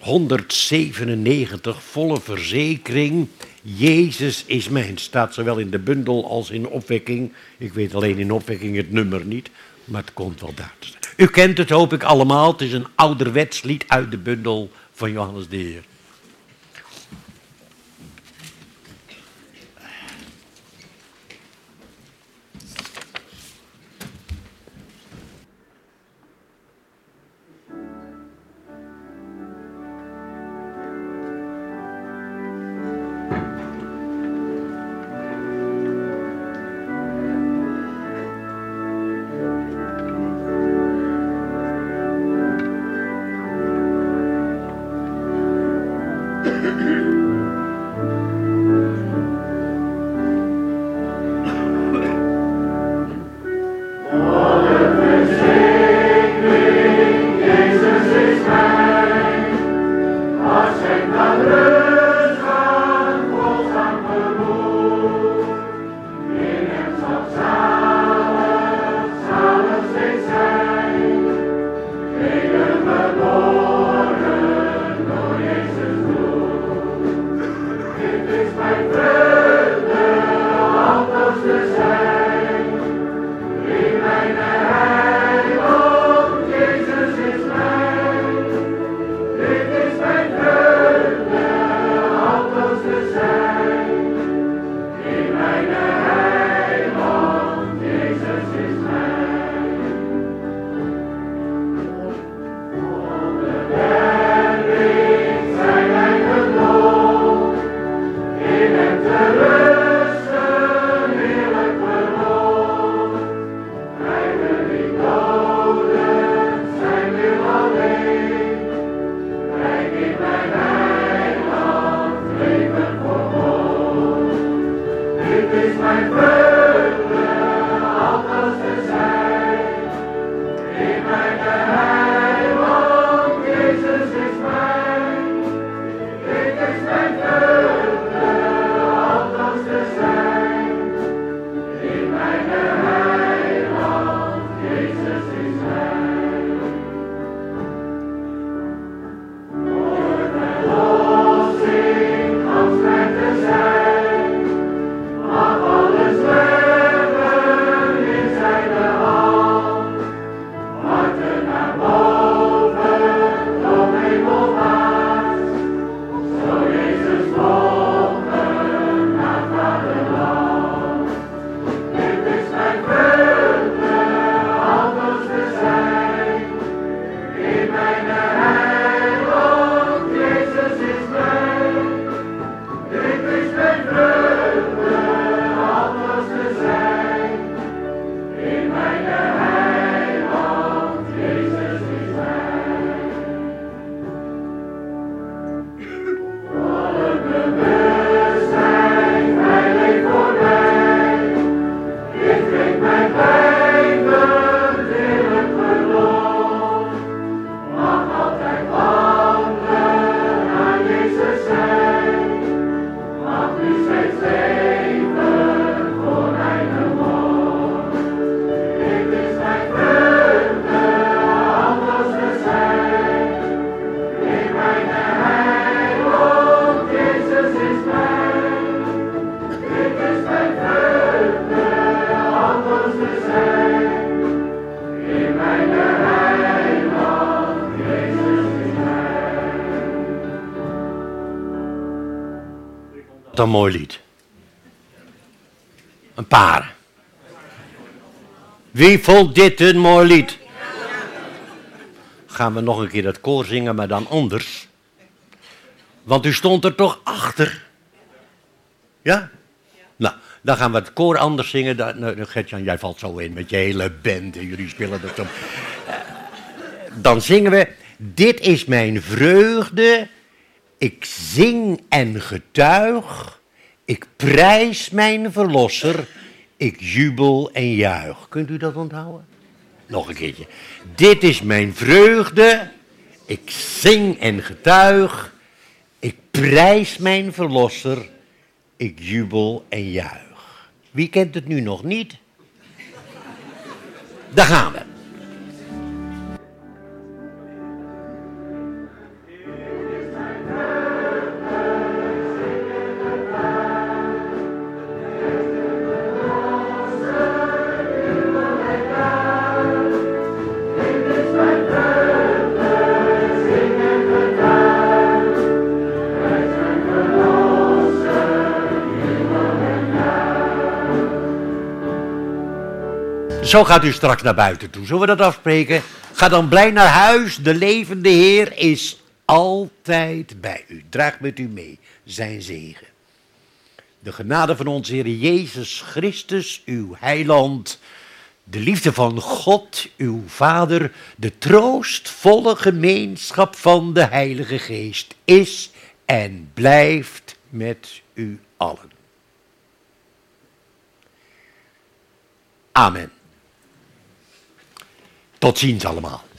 197, volle verzekering. Jezus is mijn. Staat zowel in de bundel als in opwekking. Ik weet alleen in opwekking het nummer niet, maar het komt wel daar te staan. U kent het, hoop ik allemaal. Het is een ouderwets lied uit de bundel van Johannes de Heer. Wat een mooi lied. Een paar. Wie vond dit een mooi lied? Gaan we nog een keer dat koor zingen, maar dan anders. Want u stond er toch achter? Ja? Nou, dan gaan we het koor anders zingen. Gertjan, jij valt zo in met je hele band en jullie spelen dat zo. Dan zingen we: dit is mijn vreugde, ik zing en getuig, ik prijs mijn verlosser, ik jubel en juich. Kunt u dat onthouden? Nog een keertje. Dit is mijn vreugde, ik zing en getuig, ik prijs mijn verlosser, ik jubel en juich. Wie kent het nu nog niet? Daar gaan we. Zo gaat u straks naar buiten toe. Zullen we dat afspreken? Ga dan blij naar huis. De levende Heer is altijd bij u. Draag met u mee zijn zegen. De genade van onze Heer Jezus Christus, uw heiland, de liefde van God, uw Vader, de troostvolle gemeenschap van de Heilige Geest is en blijft met u allen. Amen. Tot ziens allemaal.